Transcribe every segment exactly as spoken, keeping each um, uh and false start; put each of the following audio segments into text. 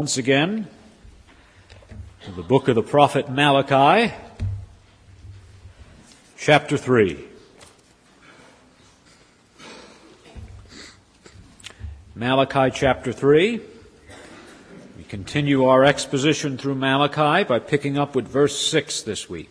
Once again, to the book of the prophet Malachi, chapter three. Malachi chapter three. We continue our exposition through Malachi by picking up with verse six this week.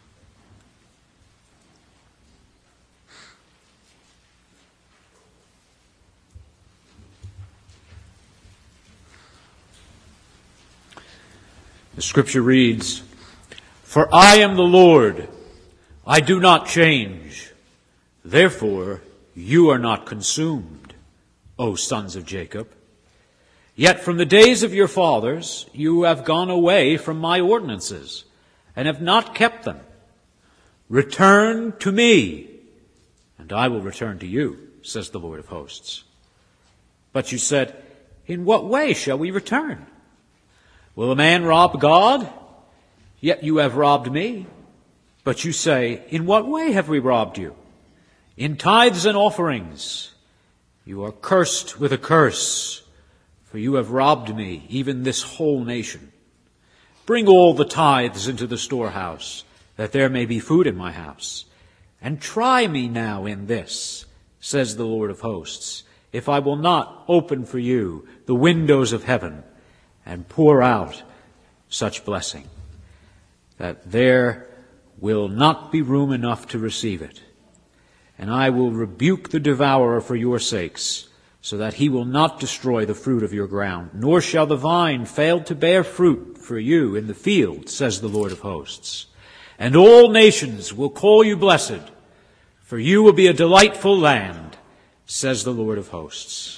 The scripture reads, "For I am the Lord, I do not change. Therefore you are not consumed, O sons of Jacob. Yet from the days of your fathers you have gone away from my ordinances, and have not kept them. Return to me, and I will return to you, says the Lord of hosts. But you said, in what way shall we return? Will a man rob God? Yet you have robbed me. But you say, in what way have we robbed you? In tithes and offerings. You are cursed with a curse, for you have robbed me, even this whole nation. Bring all the tithes into the storehouse, that there may be food in my house. And try me now in this, says the Lord of hosts, if I will not open for you the windows of heaven, and pour out such blessing, that there will not be room enough to receive it. And I will rebuke the devourer for your sakes, so that he will not destroy the fruit of your ground, nor shall the vine fail to bear fruit for you in the field, says the Lord of hosts. And all nations will call you blessed, for you will be a delightful land, says the Lord of hosts."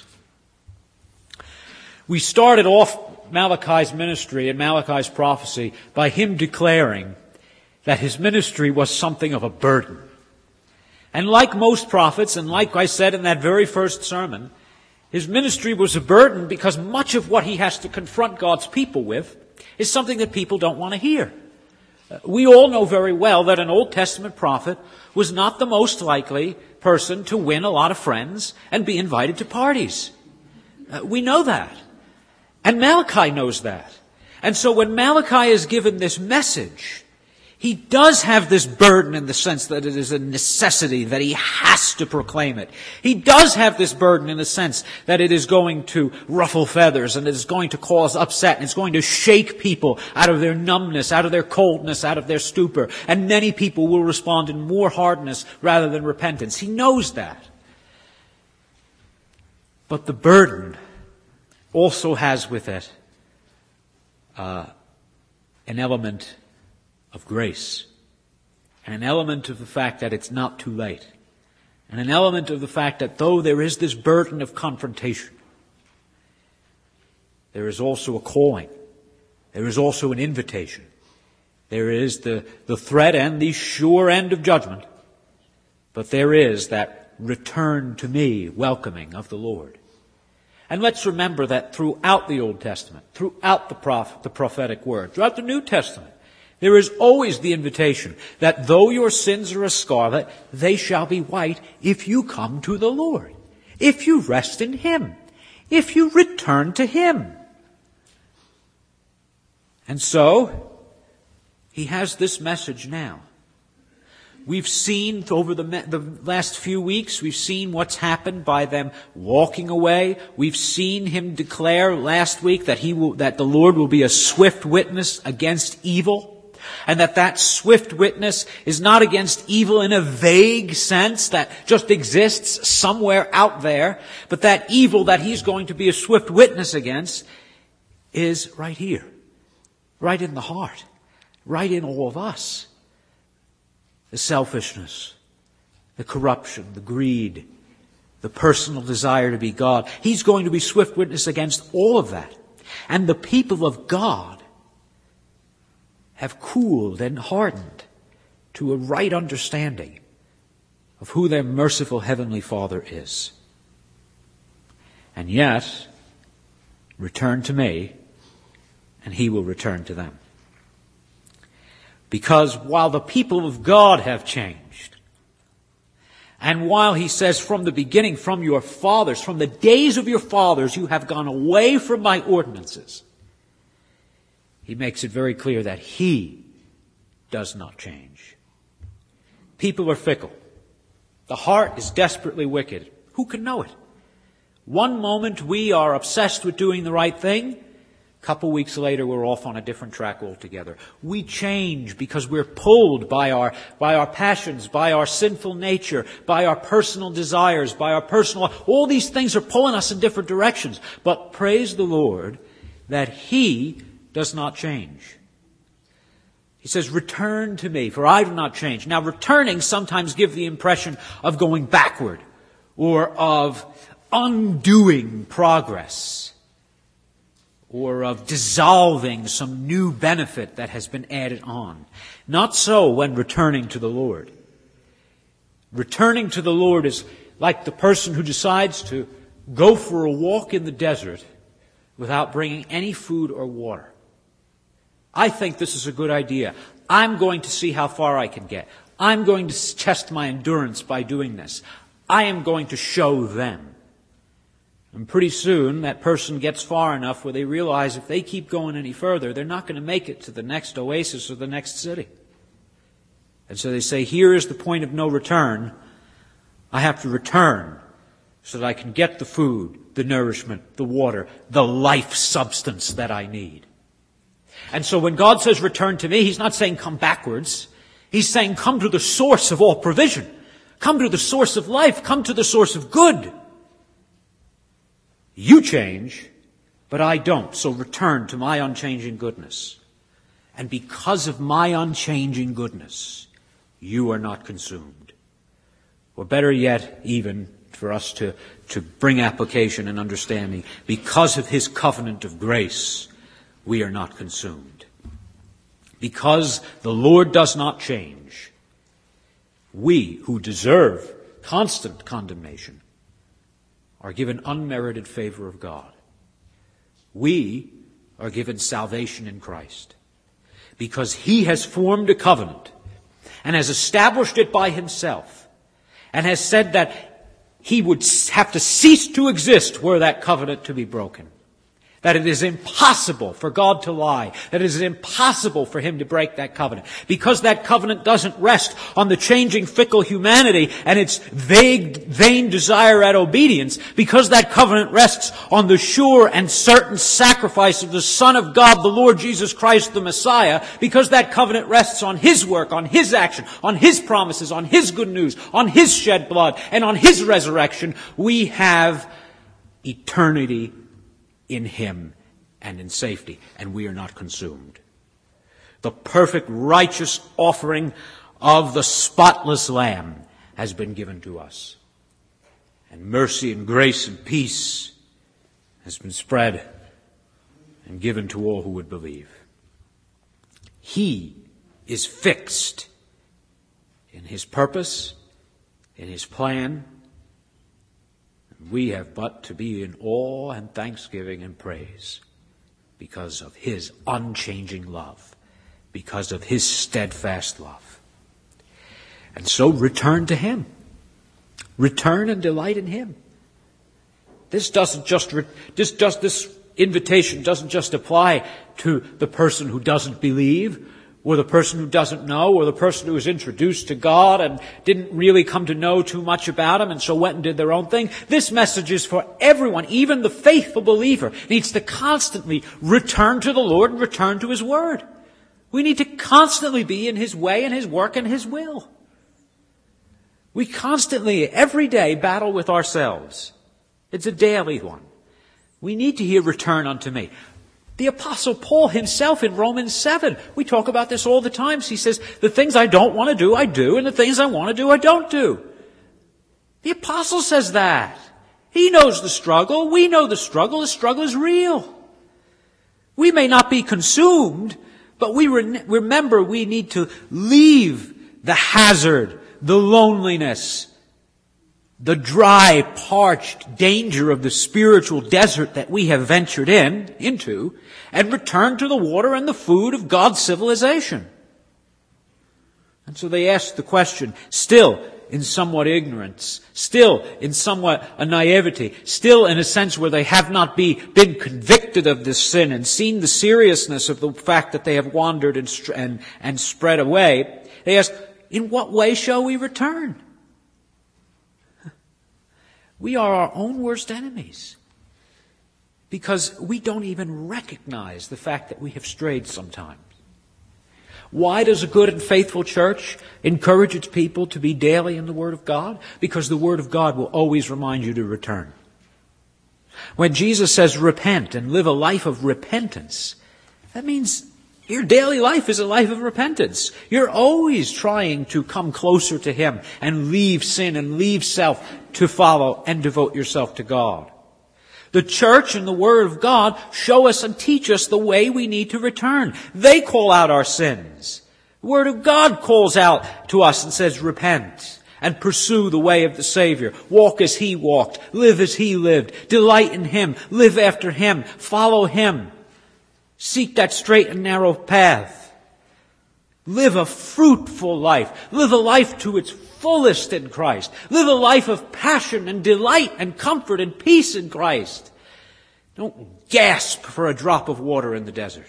We started off Malachi's ministry and Malachi's prophecy by him declaring that his ministry was something of a burden. And like most prophets, and like I said in that very first sermon, his ministry was a burden because much of what he has to confront God's people with is something that people don't want to hear. We all know very well that an Old Testament prophet was not the most likely person to win a lot of friends and be invited to parties. We know that. And Malachi knows that. And so when Malachi is given this message, he does have this burden in the sense that it is a necessity, that he has to proclaim it. He does have this burden in the sense that it is going to ruffle feathers and it is going to cause upset and it's going to shake people out of their numbness, out of their coldness, out of their stupor. And many people will respond in more hardness rather than repentance. He knows that. But the burden also has with it uh, an element of grace, and an element of the fact that it's not too late, and an element of the fact that though there is this burden of confrontation, there is also a calling, there is also an invitation, there is the, the threat and the sure end of judgment, but there is that return to me welcoming of the Lord. And let's remember that throughout the Old Testament, throughout the, prophet, the prophetic word, throughout the New Testament, there is always the invitation that though your sins are as scarlet, they shall be white if you come to the Lord, if you rest in Him, if you return to Him. And so, He has this message now. We've seen over the, the last few weeks, we've seen what's happened by them walking away. We've seen him declare last week that he will, that the Lord will be a swift witness against evil. And that that swift witness is not against evil in a vague sense that just exists somewhere out there, but that evil that he's going to be a swift witness against is right here, right in the heart, right in all of us. The selfishness, the corruption, the greed, the personal desire to be God. He's going to be swift witness against all of that. And the people of God have cooled and hardened to a right understanding of who their merciful Heavenly Father is. And yet, return to me, and He will return to them. Because while the people of God have changed, and while he says from the beginning, from your fathers, from the days of your fathers, you have gone away from my ordinances, he makes it very clear that he does not change. People are fickle. The heart is desperately wicked. Who can know it? One moment we are obsessed with doing the right thing. A couple weeks later we're off on a different track altogether. We change because we're pulled by our, by our passions, by our sinful nature, by our personal desires, by our personal... All these things are pulling us in different directions. But praise the Lord that He does not change. He says, return to me, for I do not change. Now, returning sometimes gives the impression of going backward or of undoing progress or of dissolving some new benefit that has been added on. Not so when returning to the Lord. Returning to the Lord is like the person who decides to go for a walk in the desert without bringing any food or water. I think this is a good idea. I'm going to see how far I can get. I'm going to test my endurance by doing this. I am going to show them. And pretty soon that person gets far enough where they realize if they keep going any further, they're not going to make it to the next oasis or the next city. And so they say, here is the point of no return. I have to return so that I can get the food, the nourishment, the water, the life substance that I need. And so when God says return to me, He's not saying come backwards. He's saying come to the source of all provision. Come to the source of life. Come to the source of good. You change, but I don't. So return to my unchanging goodness. And because of my unchanging goodness, you are not consumed. Or better yet, even for us to, to bring application and understanding, because of His covenant of grace, we are not consumed. Because the Lord does not change, we who deserve constant condemnation are given unmerited favor of God. We are given salvation in Christ because He has formed a covenant and has established it by Himself and has said that He would have to cease to exist were that covenant to be broken. That it is impossible for God to lie. That it is impossible for Him to break that covenant. Because that covenant doesn't rest on the changing, fickle humanity and its vague, vain desire at obedience. Because that covenant rests on the sure and certain sacrifice of the Son of God, the Lord Jesus Christ, the Messiah. Because that covenant rests on His work, on His action, on His promises, on His good news, on His shed blood, and on His resurrection. We have eternity in Him and in safety, and we are not consumed. The perfect righteous offering of the spotless Lamb has been given to us. And mercy and grace and peace has been spread and given to all who would believe. He is fixed in His purpose, in His plan. We have but to be in awe and thanksgiving and praise because of His unchanging love, because of His steadfast love. And so return to Him. Return and delight in Him. This doesn't just, this, just, this invitation doesn't just apply to the person who doesn't believe, or the person who doesn't know, or the person who was introduced to God and didn't really come to know too much about Him and so went and did their own thing. This message is for everyone. Even the faithful believer needs to constantly return to the Lord and return to His Word. We need to constantly be in His way and His work and His will. We constantly, every day, battle with ourselves. It's a daily one. We need to hear return unto me. The Apostle Paul himself in Romans seven, we talk about this all the time. He says, the things I don't want to do, I do, and the things I want to do, I don't do. The Apostle says that. He knows the struggle. We know the struggle. The struggle is real. We may not be consumed, but we re- remember we need to leave the hazard, the loneliness, the dry, parched danger of the spiritual desert that we have ventured in, into, and return to the water and the food of God's civilization. And so they ask the question, still, in somewhat ignorance, still in somewhat a naivety, still in a sense where they have not be, been convicted of this sin and seen the seriousness of the fact that they have wandered and, and, and spread away, they ask, in what way shall we return? We are our own worst enemies because we don't even recognize the fact that we have strayed sometimes. Why does a good and faithful church encourage its people to be daily in the Word of God? Because the Word of God will always remind you to return. When Jesus says repent and live a life of repentance, that means your daily life is a life of repentance. You're always trying to come closer to Him and leave sin and leave self to follow and devote yourself to God. The church and the Word of God show us and teach us the way we need to return. They call out our sins. The Word of God calls out to us and says, repent and pursue the way of the Savior. Walk as He walked. Live as He lived. Delight in Him. Live after Him. Follow Him. Seek that straight and narrow path. Live a fruitful life. Live a life to its fullest in Christ. Live a life of passion and delight and comfort and peace in Christ. Don't gasp for a drop of water in the desert.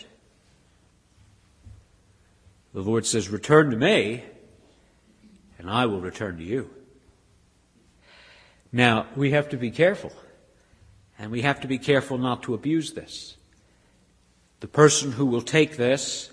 The Lord says, return to me, and I will return to you. Now, we have to be careful, and we have to be careful not to abuse this. The person who will take this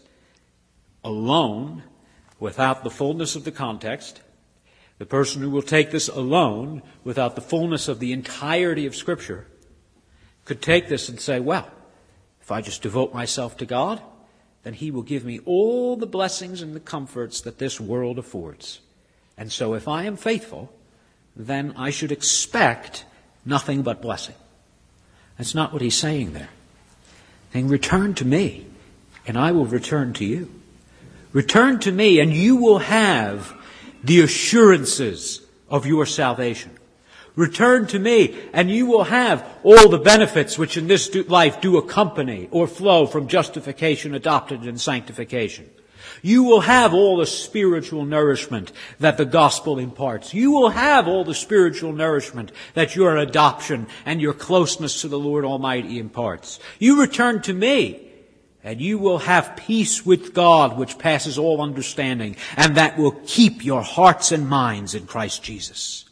alone, without the fullness of the context, the person who will take this alone, without the fullness of the entirety of Scripture, could take this and say, well, if I just devote myself to God, then He will give me all the blessings and the comforts that this world affords. And so if I am faithful, then I should expect nothing but blessing. That's not what He's saying there. Saying, return to me, and I will return to you. Return to me, and you will have the assurances of your salvation. Return to me, and you will have all the benefits which in this life do accompany or flow from justification, adoption, and sanctification. You will have all the spiritual nourishment that the gospel imparts. You will have all the spiritual nourishment that your adoption and your closeness to the Lord Almighty imparts. You return to me, and you will have peace with God which passes all understanding, and that will keep your hearts and minds in Christ Jesus.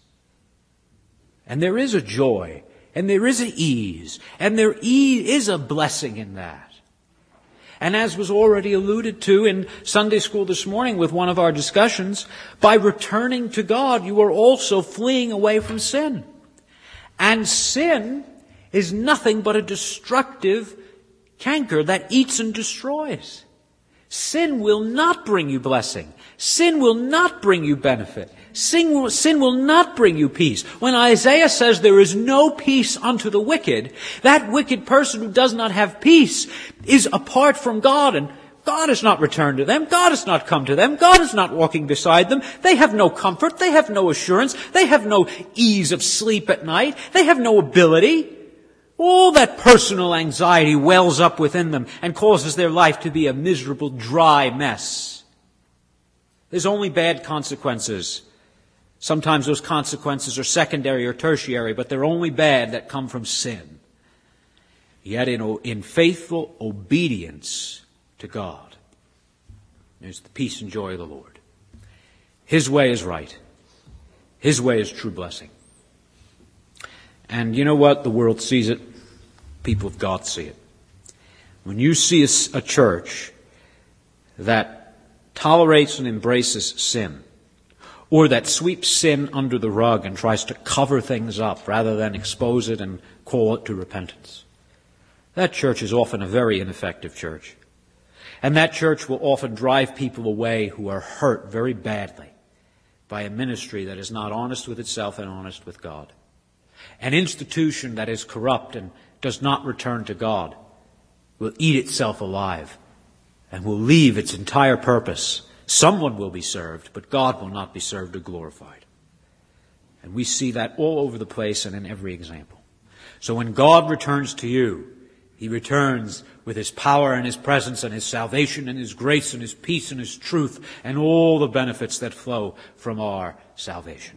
And there is a joy, and there is an ease, and there is a blessing in that. And as was already alluded to in Sunday school this morning with one of our discussions, by returning to God, you are also fleeing away from sin. And sin is nothing but a destructive canker that eats and destroys. Sin will not bring you blessing. Sin will not bring you benefit. Sin will, sin will not bring you peace. When Isaiah says there is no peace unto the wicked, that wicked person who does not have peace is apart from God, and God has not returned to them. God has not come to them. God is not walking beside them. They have no comfort. They have no assurance. They have no ease of sleep at night. They have no ability. All that personal anxiety wells up within them and causes their life to be a miserable, dry mess. There's only bad consequences. Sometimes those consequences are secondary or tertiary, but they're only bad that come from sin. Yet in, in faithful obedience to God, there's the peace and joy of the Lord. His way is right. His way is true blessing. And you know what? The world sees it. People of God see it. When you see a, a church that tolerates and embraces sin, or that sweeps sin under the rug and tries to cover things up rather than expose it and call it to repentance, that church is often a very ineffective church. And that church will often drive people away who are hurt very badly by a ministry that is not honest with itself and honest with God. An institution that is corrupt and does not return to God will eat itself alive and will leave its entire purpose. Someone will be served, but God will not be served or glorified. And we see that all over the place and in every example. So when God returns to you, He returns with his power and his presence and his salvation and his grace and his peace and his truth and all the benefits that flow from our salvation.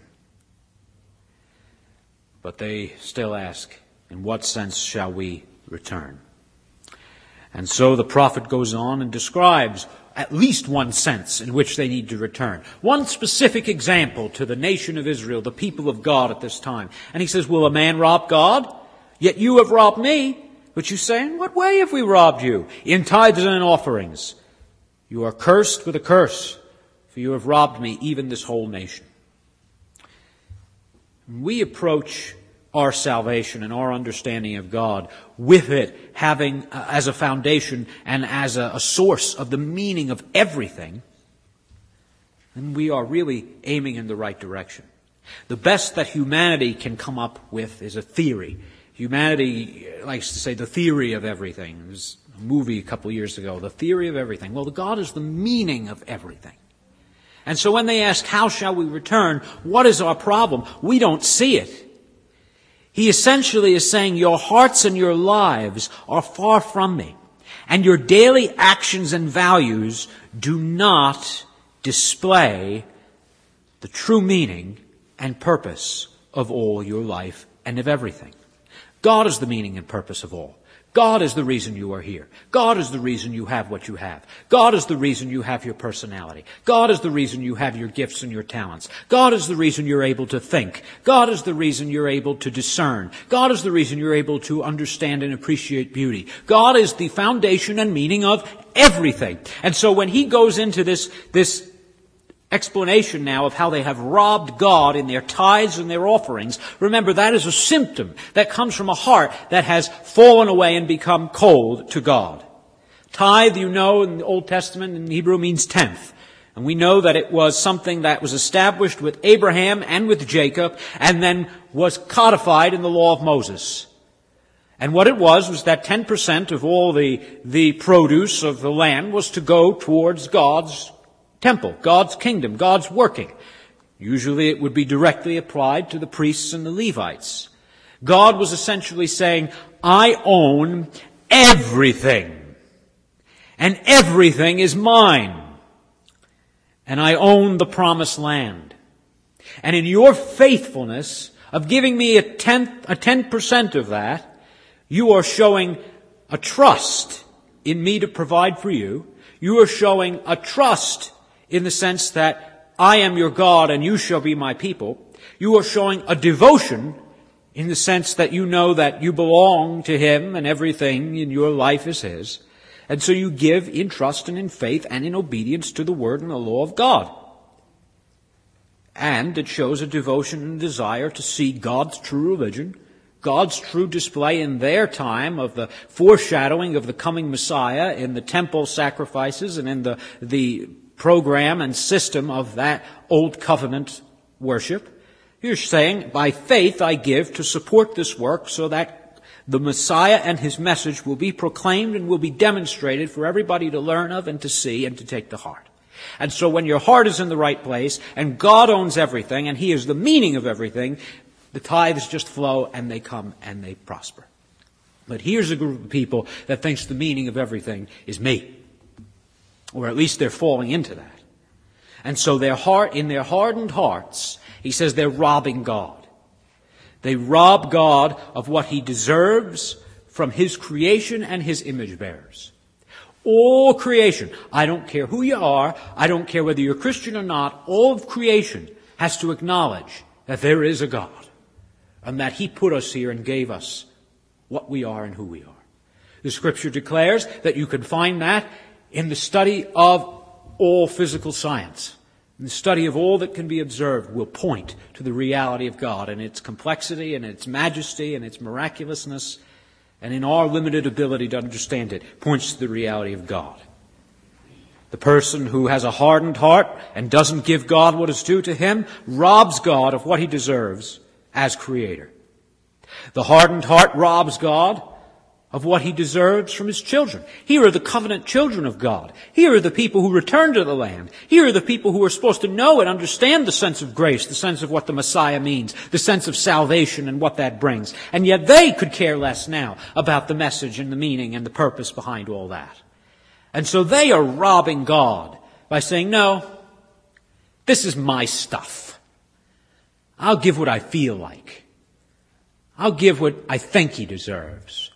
But they still ask, in what sense shall we return? And so the prophet goes on and describes at least one sense in which they need to return. One specific example to the nation of Israel, the people of God at this time. And he says, will a man rob God? Yet you have robbed me. But you say, in what way have we robbed you? In tithes and in offerings. You are cursed with a curse, for you have robbed me, even this whole nation. We approach our salvation and our understanding of God with it having uh, as a foundation and as a, a source of the meaning of everything, then we are really aiming in the right direction. The best that humanity can come up with is a theory. Humanity likes to say the theory of everything. There's a movie a couple of years ago, The Theory of Everything. Well, God is the meaning of everything. And so when they ask, how shall we return? What is our problem? We don't see it. He essentially is saying, your hearts and your lives are far from me, and your daily actions and values do not display the true meaning and purpose of all your life and of everything. God is the meaning and purpose of all. God is the reason you are here. God is the reason you have what you have. God is the reason you have your personality. God is the reason you have your gifts and your talents. God is the reason you're able to think. God is the reason you're able to discern. God is the reason you're able to understand and appreciate beauty. God is the foundation and meaning of everything. And so when he goes into this, this explanation now of how they have robbed God in their tithes and their offerings, remember that is a symptom that comes from a heart that has fallen away and become cold to God. Tithe, you know, in the Old Testament in Hebrew means tenth. And we know that it was something that was established with Abraham and with Jacob and then was codified in the law of Moses. And what it was was that ten percent of all the, the produce of the land was to go towards God's temple, God's kingdom, God's working. Usually it would be directly applied to the priests and the Levites. God was essentially saying, I own everything. And everything is mine. And I own the promised land. And in your faithfulness of giving me a tenth, a ten percent of that, you are showing a trust in me to provide for you. You are showing a trust in the sense that I am your God and you shall be my people. You are showing a devotion in the sense that you know that you belong to him and everything in your life is his. And so you give in trust and in faith and in obedience to the word and the law of God. And it shows a devotion and desire to see God's true religion, God's true display in their time of the foreshadowing of the coming Messiah in the temple sacrifices and in the, the program and system of that old covenant worship. You're saying, by faith I give to support this work so that the Messiah and his message will be proclaimed and will be demonstrated for everybody to learn of and to see and to take to heart. And so when your heart is in the right place and God owns everything and he is the meaning of everything, the tithes just flow and they come and they prosper. But here's a group of people that thinks the meaning of everything is me. Or at least they're falling into that. And so their heart, in their hardened hearts, he says they're robbing God. They rob God of what he deserves from his creation and his image bearers. All creation, I don't care who you are, I don't care whether you're Christian or not, all of creation has to acknowledge that there is a God and that he put us here and gave us what we are and who we are. The scripture declares that you can find that in the study of all physical science. And the study of all that can be observed will point to the reality of God and its complexity and its majesty and its miraculousness, and in our limited ability to understand it, points to the reality of God. The person who has a hardened heart and doesn't give God what is due to him robs God of what he deserves as creator. The hardened heart robs God of what he deserves from his children. Here are the covenant children of God. Here are the people who return to the land. Here are the people who are supposed to know and understand the sense of grace, the sense of what the Messiah means, the sense of salvation and what that brings. And yet they could care less now about the message and the meaning and the purpose behind all that. And so they are robbing God by saying, no, this is my stuff. I'll give what I feel like. I'll give what I think he deserves.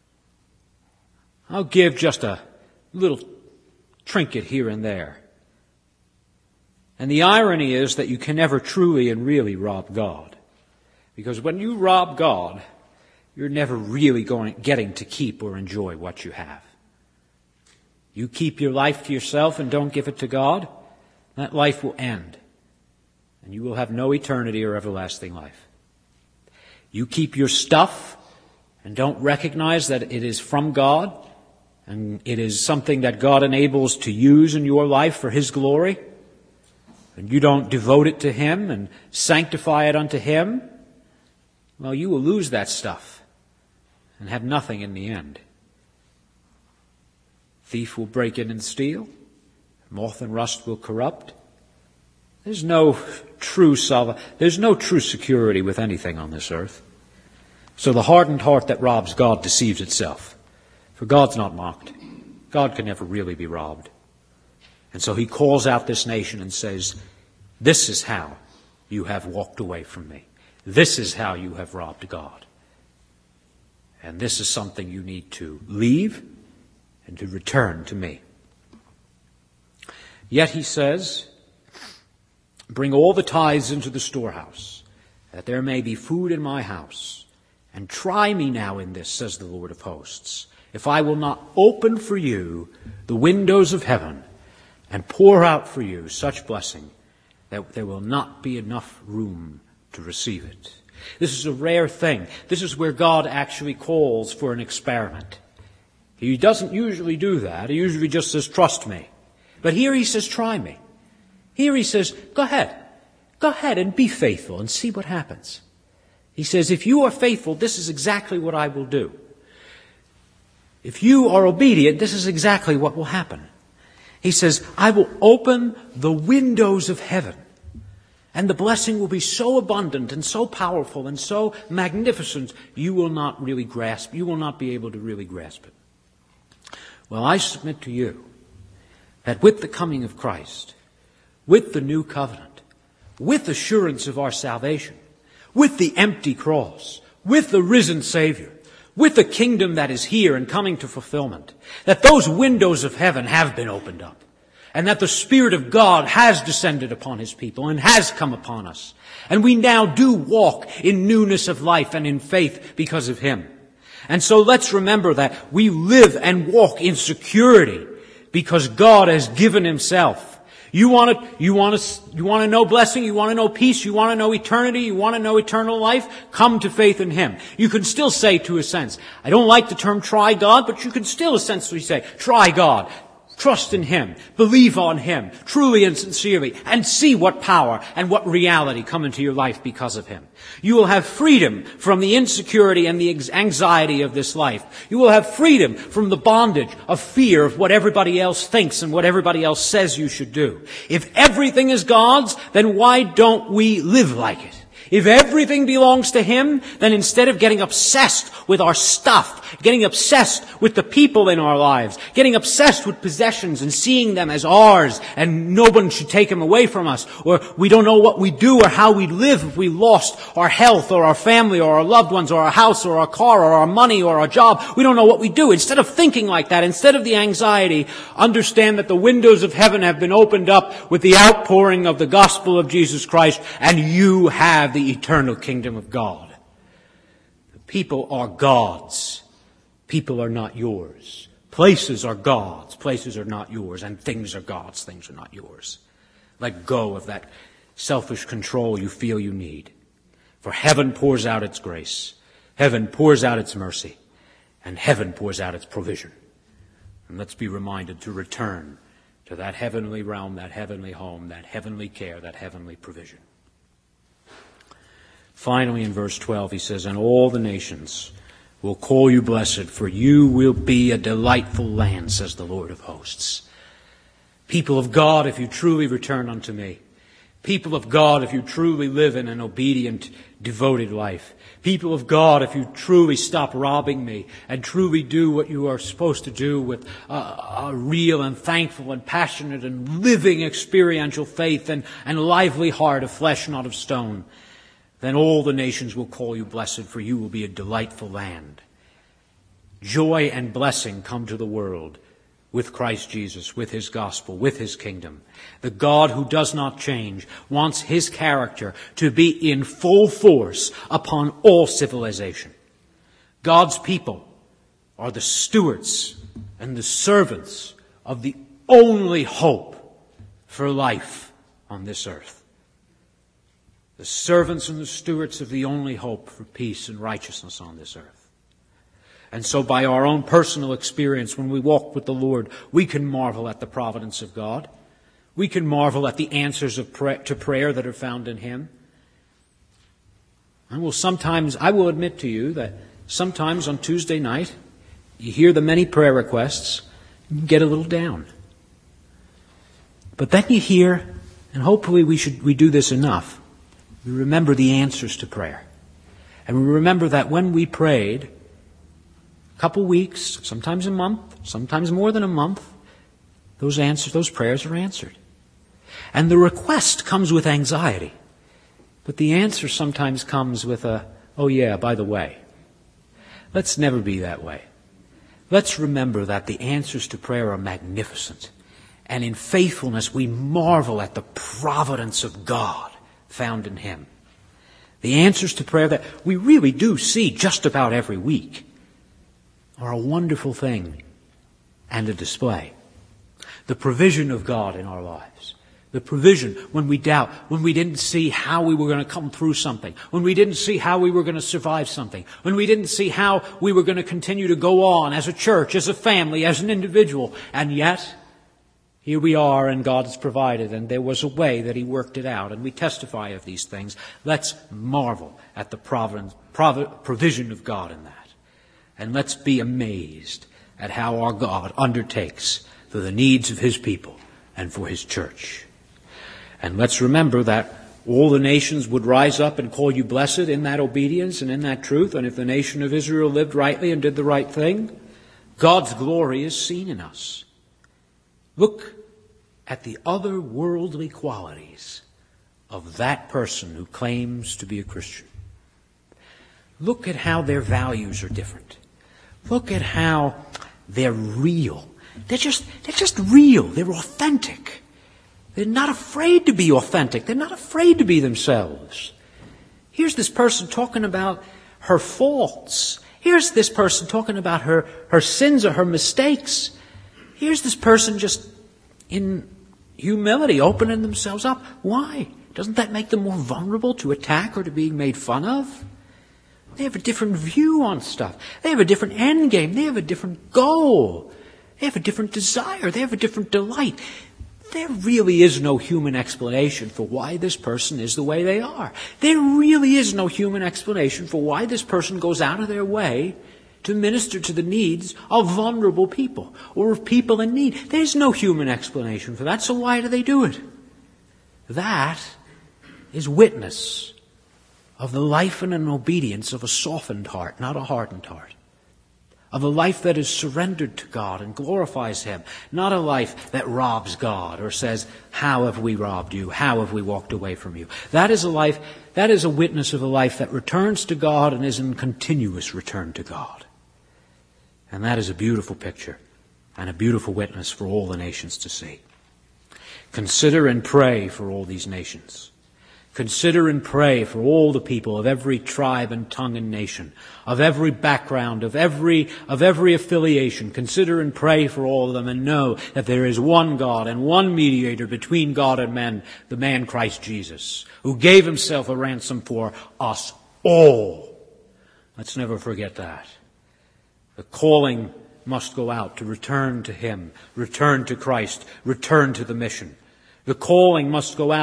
I'll give just a little trinket here and there. And the irony is that you can never truly and really rob God. Because when you rob God, you're never really going, getting to keep or enjoy what you have. You keep your life to yourself and don't give it to God, that life will end. And you will have no eternity or everlasting life. You keep your stuff and don't recognize that it is from God, and it is something that God enables to use in your life for his glory, and you don't devote it to him and sanctify it unto him, well, you will lose that stuff and have nothing in the end. Thief will break in and steal. Moth and rust will corrupt. There's no true salva- There's no true security with anything on this earth. So the hardened heart that robs God deceives itself. For God's not mocked. God can never really be robbed. And so he calls out this nation and says, this is how you have walked away from me. This is how you have robbed God. And this is something you need to leave and to return to me. Yet he says, bring all the tithes into the storehouse, that there may be food in my house. And try me now in this, says the Lord of hosts, if I will not open for you the windows of heaven and pour out for you such blessing that there will not be enough room to receive it. This is a rare thing. This is where God actually calls for an experiment. He doesn't usually do that. He usually just says, trust me. But here he says, try me. Here he says, go ahead. Go ahead and be faithful and see what happens. He says, if you are faithful, this is exactly what I will do. If you are obedient, this is exactly what will happen. He says, I will open the windows of heaven, and the blessing will be so abundant and so powerful and so magnificent, you will not really grasp, you will not be able to really grasp it. Well, I submit to you that with the coming of Christ, with the new covenant, with assurance of our salvation, with the empty cross, with the risen Savior, with the kingdom that is here and coming to fulfillment, that those windows of heaven have been opened up, and that the Spirit of God has descended upon his people and has come upon us. And we now do walk in newness of life and in faith because of him. And so let's remember that we live and walk in security because God has given himself. You want to, you want to, you want to know blessing, you want to know peace, you want to know eternity, you want to know eternal life? Come to faith in him. You can still say, to a sense, I don't like the term try God, but you can still essentially say, try God. Trust in him, believe on him, truly and sincerely, and see what power and what reality come into your life because of him. You will have freedom from the insecurity and the anxiety of this life. You will have freedom from the bondage of fear of what everybody else thinks and what everybody else says you should do. If everything is God's, then why don't we live like it? If everything belongs to him, then instead of getting obsessed with our stuff, getting obsessed with the people in our lives, getting obsessed with possessions and seeing them as ours and no one should take them away from us, or we don't know what we'd do or how we'd live if we lost our health or our family or our loved ones or our house or our car or our money or our job, we don't know what we'd do. Instead of thinking like that, instead of the anxiety, understand that the windows of heaven have been opened up with the outpouring of the gospel of Jesus Christ, and you have the eternal kingdom of God. The people are God's. People are not yours. Places are God's. Places are not yours. And things are God's. Things are not yours. Let go of that selfish control you feel you need. For heaven pours out its grace. Heaven pours out its mercy. And heaven pours out its provision. And let's be reminded to return to that heavenly realm, that heavenly home, that heavenly care, that heavenly provision. Finally, in verse twelve, he says, and all the nations will call you blessed, for you will be a delightful land, says the Lord of hosts. People of God, if you truly return unto me. People of God, if you truly live in an obedient, devoted life. People of God, if you truly stop robbing me and truly do what you are supposed to do with a, a real and thankful and passionate and living experiential faith and, and lively heart of flesh, not of stone, then all the nations will call you blessed, for you will be a delightful land. Joy and blessing come to the world with Christ Jesus, with his gospel, with his kingdom. The God who does not change wants his character to be in full force upon all civilization. God's people are the stewards and the servants of the only hope for life on this earth. The servants and the stewards of the only hope for peace and righteousness on this earth. And so by our own personal experience, when we walk with the Lord, we can marvel at the providence of God. We can marvel at the answers of pray- to prayer that are found in him. I will sometimes, I will admit to you that sometimes on Tuesday night, you hear the many prayer requests, you get a little down. But then you hear, and hopefully we should, we do this enough, we remember the answers to prayer. And we remember that when we prayed, couple weeks, sometimes a month, sometimes more than a month, those answers, those prayers are answered. And the request comes with anxiety. But the answer sometimes comes with a, oh yeah, by the way. Let's never be that way. Let's remember that the answers to prayer are magnificent. And in faithfulness, we marvel at the providence of God found in him. The answers to prayer that we really do see just about every week are a wonderful thing and a display. The provision of God in our lives. The provision when we doubt, when we didn't see how we were going to come through something, when we didn't see how we were going to survive something, when we didn't see how we were going to continue to go on as a church, as a family, as an individual. And yet, here we are and God has provided, and there was a way that he worked it out, and we testify of these things. Let's marvel at the providence, provi- provision of God in that. And let's be amazed at how our God undertakes for the needs of his people and for his church. And let's remember that all the nations would rise up and call you blessed in that obedience and in that truth. And if the nation of Israel lived rightly and did the right thing, God's glory is seen in us. Look at the otherworldly qualities of that person who claims to be a Christian. Look at how their values are different. Look at how they're real. They're just, they're just real. They're authentic. They're not afraid to be authentic. They're not afraid to be themselves. Here's this person talking about her faults. Here's this person talking about her, her sins or her mistakes. Here's this person just in humility opening themselves up. Why? Doesn't that make them more vulnerable to attack or to being made fun of? They have a different view on stuff. They have a different end game. They have a different goal. They have a different desire. They have a different delight. There really is no human explanation for why this person is the way they are. There really is no human explanation for why this person goes out of their way to minister to the needs of vulnerable people or of people in need. There's no human explanation for that, so why do they do it? That is witness of the life and an obedience of a softened heart, not a hardened heart. Of a life that is surrendered to God and glorifies him, not a life that robs God or says, how have we robbed you? How have we walked away from you? That is a life, that is a witness of a life that returns to God and is in continuous return to God. And that is a beautiful picture and a beautiful witness for all the nations to see. Consider and pray for all these nations. Consider and pray for all the people of every tribe and tongue and nation, of every background, of every, of every affiliation. Consider and pray for all of them and know that there is one God and one mediator between God and men, the man Christ Jesus, who gave himself a ransom for us all. Let's never forget that. The calling must go out to return to him, return to Christ, return to the mission. The calling must go out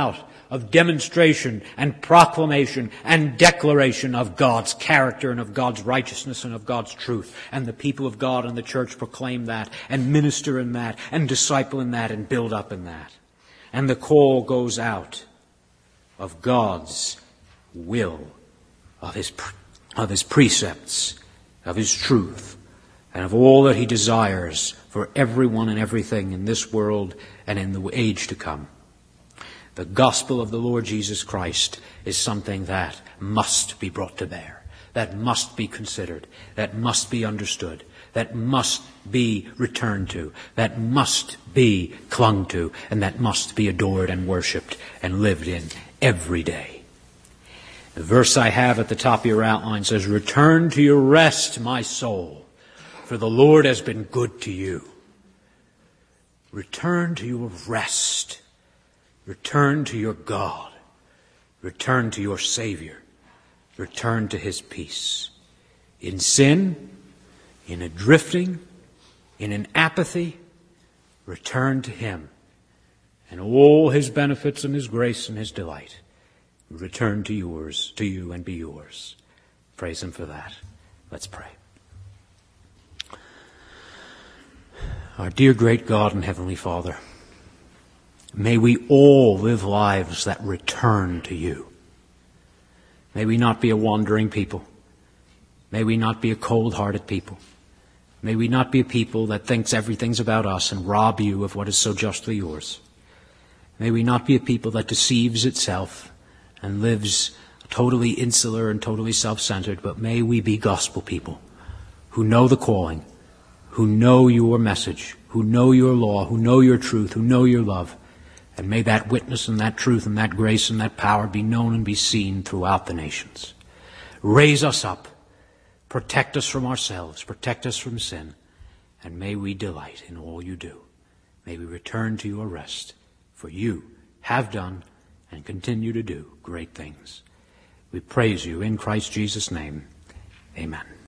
of demonstration and proclamation and declaration of God's character and of God's righteousness and of God's truth. And the people of God and the church proclaim that and minister in that and disciple in that and build up in that. And the call goes out of God's will, of His, of His precepts, of His truth, and of all that He desires for everyone and everything in this world and in the age to come. The gospel of the Lord Jesus Christ is something that must be brought to bear, that must be considered, that must be understood, that must be returned to, that must be clung to, and that must be adored and worshipped and lived in every day. The verse I have at the top of your outline says, "Return to your rest, my soul, for the Lord has been good to you." Return to your rest. Return to your God. Return to your Savior. Return to His peace. In sin, in a drifting, in an apathy, return to Him and all His benefits and His grace and His delight. Return to yours, to you and be yours. Praise Him for that. Let's pray. Our dear great God and Heavenly Father, may we all live lives that return to You. May we not be a wandering people. May we not be a cold-hearted people. May we not be a people that thinks everything's about us and rob You of what is so justly Yours. May we not be a people that deceives itself and lives totally insular and totally self-centered, but may we be gospel people who know the calling, who know Your message, who know Your law, who know Your truth, who know Your love. And may that witness and that truth and that grace and that power be known and be seen throughout the nations. Raise us up. Protect us from ourselves. Protect us from sin. And may we delight in all You do. May we return to Your rest. For You have done and continue to do great things. We praise You in Christ Jesus' name. Amen.